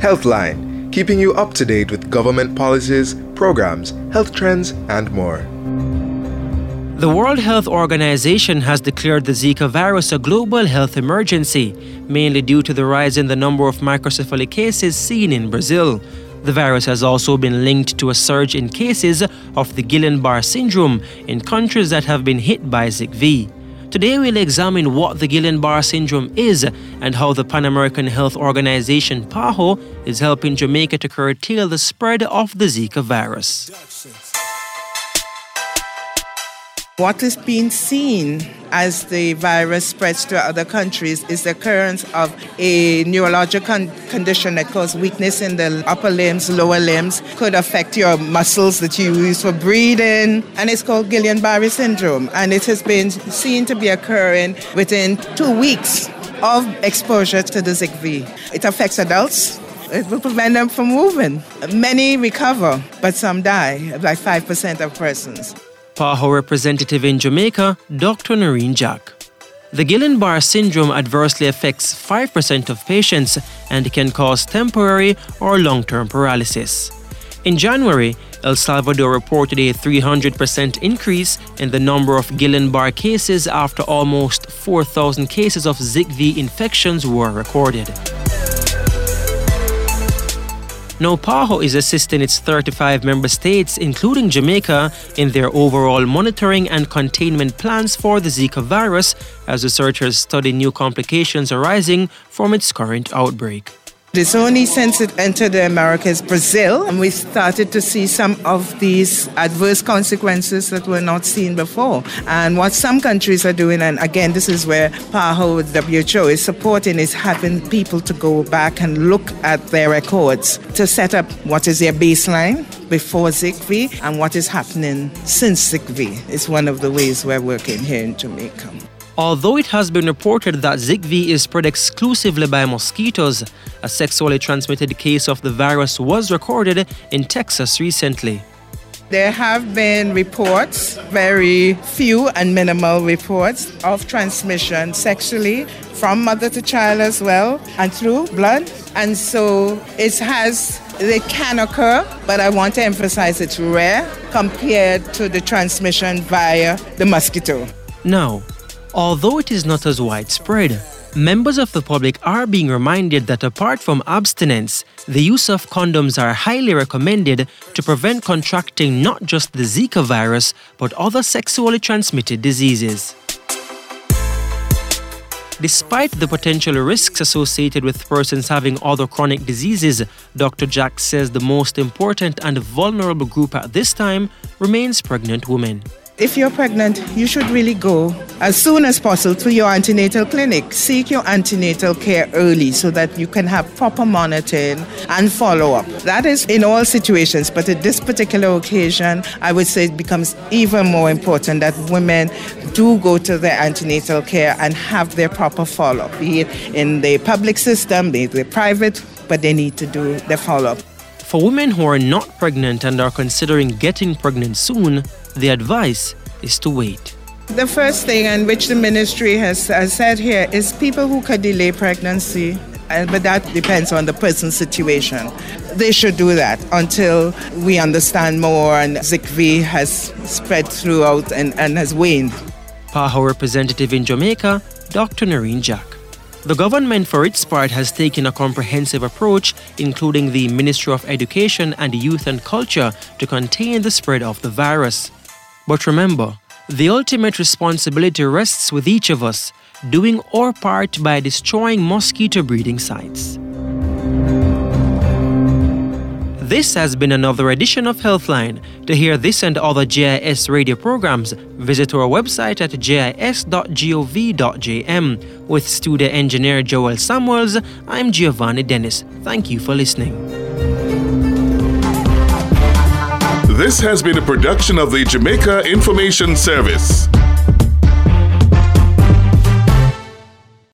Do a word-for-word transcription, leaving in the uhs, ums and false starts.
Healthline, keeping you up to date with government policies, programs, health trends, and more. The World Health Organization has declared the Zika virus a global health emergency, mainly due to the rise in the number of microcephaly cases seen in Brazil. The virus has also been linked to a surge in cases of the Guillain-Barré syndrome in countries that have been hit by Zika. Today we'll examine what the Guillain-Barré syndrome is and how the Pan-American Health Organization PAHO is helping Jamaica to curtail the spread of the Zika virus. What is being seen as the virus spreads to other countries is the occurrence of a neurological condition that causes weakness in the upper limbs, lower limbs, could affect your muscles that you use for breathing, and it's called Guillain-Barré syndrome. And it has been seen to be occurring within two weeks of exposure to the Zika. It affects adults. It will prevent them from moving. Many recover, but some die, like five percent of persons. PAHO representative in Jamaica, Doctor Noreen Jack. The Guillain-Barré syndrome adversely affects five percent of patients and can cause temporary or long-term paralysis. In January, El Salvador reported a three hundred percent increase in the number of Guillain-Barré cases after almost four thousand cases of Zika infections were recorded. Now, PAHO is assisting its thirty-five member states, including Jamaica, in their overall monitoring and containment plans for the Zika virus as researchers study new complications arising from its current outbreak. It's only since it entered the Americas, Brazil, and we started to see some of these adverse consequences that were not seen before. And what some countries are doing, and again, this is where PAHO, W H O, is supporting, is having people to go back and look at their records to set up what is their baseline before Zika and what is happening since Zika. It's one of the ways we're working here in Jamaica. Although it has been reported that Zika is spread exclusively by mosquitoes, a sexually transmitted case of the virus was recorded in Texas recently. There have been reports, very few and minimal reports, of transmission sexually from mother to child as well, and through blood. And so it has, it can occur, but I want to emphasize it's rare compared to the transmission via the mosquito. Now, although it is not as widespread, members of the public are being reminded that apart from abstinence, the use of condoms are highly recommended to prevent contracting not just the Zika virus, but other sexually transmitted diseases. Despite the potential risks associated with persons having other chronic diseases, Doctor Jack says the most important and vulnerable group at this time remains pregnant women. If you're pregnant, you should really go as soon as possible to your antenatal clinic. Seek your antenatal care early so that you can have proper monitoring and follow-up. That is in all situations, but at this particular occasion, I would say it becomes even more important that women do go to their antenatal care and have their proper follow-up, be it in the public system, be it the private, but they need to do their follow-up. For women who are not pregnant and are considering getting pregnant soon, the advice is to wait. The first thing, and which the ministry has, has said here, is people who could delay pregnancy, uh, but that depends on the person's situation. They should do that until we understand more and Zika has spread throughout and, and has waned. PAHO representative in Jamaica, Doctor Noreen Jack. The government, for its part, has taken a comprehensive approach, including the Ministry of Education and Youth and Culture, to contain the spread of the virus. But remember, the ultimate responsibility rests with each of us, doing our part by destroying mosquito breeding sites. This has been another edition of Healthline. To hear this and other J I S radio programs, visit our website at j i s dot gov dot j m. With studio engineer Joel Samuels, I'm Giovanni Dennis. Thank you for listening. This has been a production of the Jamaica Information Service.